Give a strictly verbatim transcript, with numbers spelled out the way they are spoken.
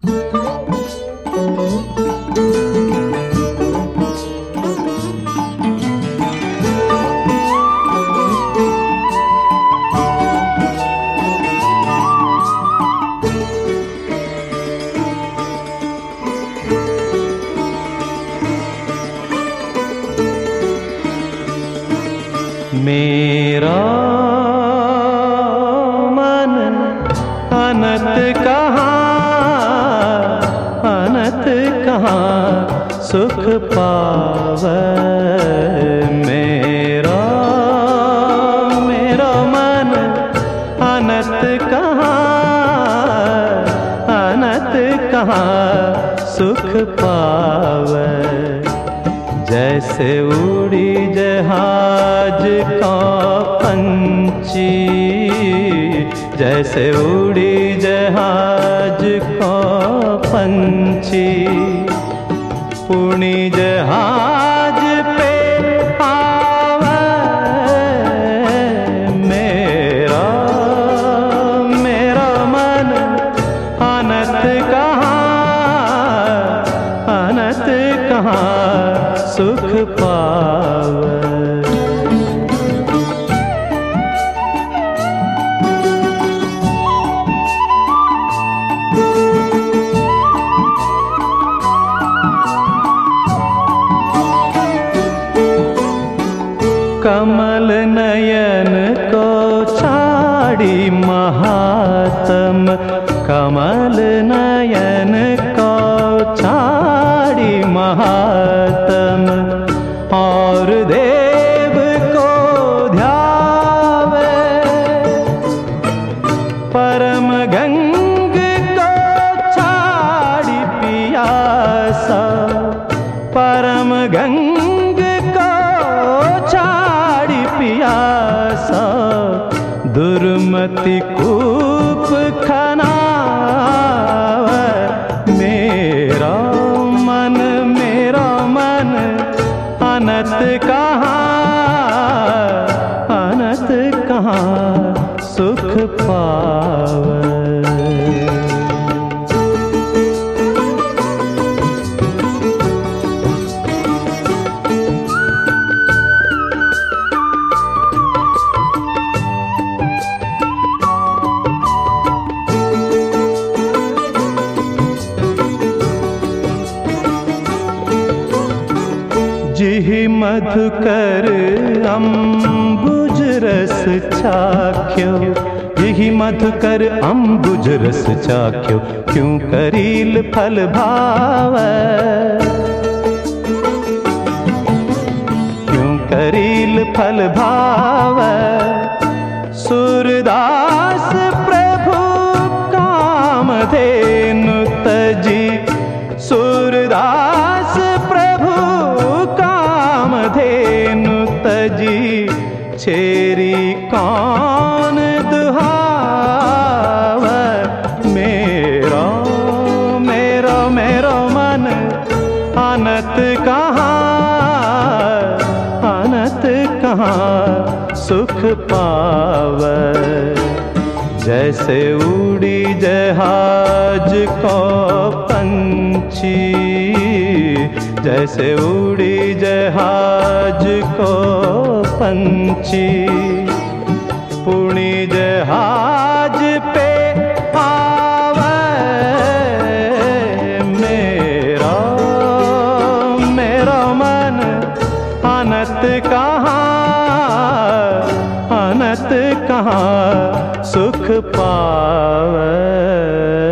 मेरा मन अनंत कहाँ, अनंत कहाँ सुख पावे। मेरा मेरा मन अनंत कहाँ, अनंत कहाँ सुख पावे। जैसे उड़ी जहाज का पंछी, जैसे उड़ी जहाज का पंछी, उड़ी जहाज पे आवे। मेरा मेरा मन अनंत कहाँ, अनंत कहाँ सुख पावे। कमल नयन को छाड़ी महात्म, कमल नयन को छाड़ी महात्म, और देव को ध्यावे। परम गंग को छाड़ी पियासा, परम गंग पियासा, दुर्मति कूप खनावे। मेरा मन मेरा मन अनंत कहाँ, अनंत कहाँ सुख पावे। जिहि मधुकर अम्बुज रस चाख्यो, जिहि मधुकर अम्बुज रस चाख्यो, क्यों करील फल भावै। क्यों करील फल भावै। सूरदास प्रभु कामधेनु तजी, सूरदास प्रभु कामधेनु तजी, छेरी कौन दुहावे। मेरा मेरा मेरा मन अनंत कहाँ, अनंत कहाँ सुख पावे। जैसे उड़ी जहाज को पंछी, जैसे उड़ी जहाज को पंछी, पुणी जहाज पे आवे। मेरा मेरा मन अनंत कहाँ, अनंत कहाँ सुख पावे।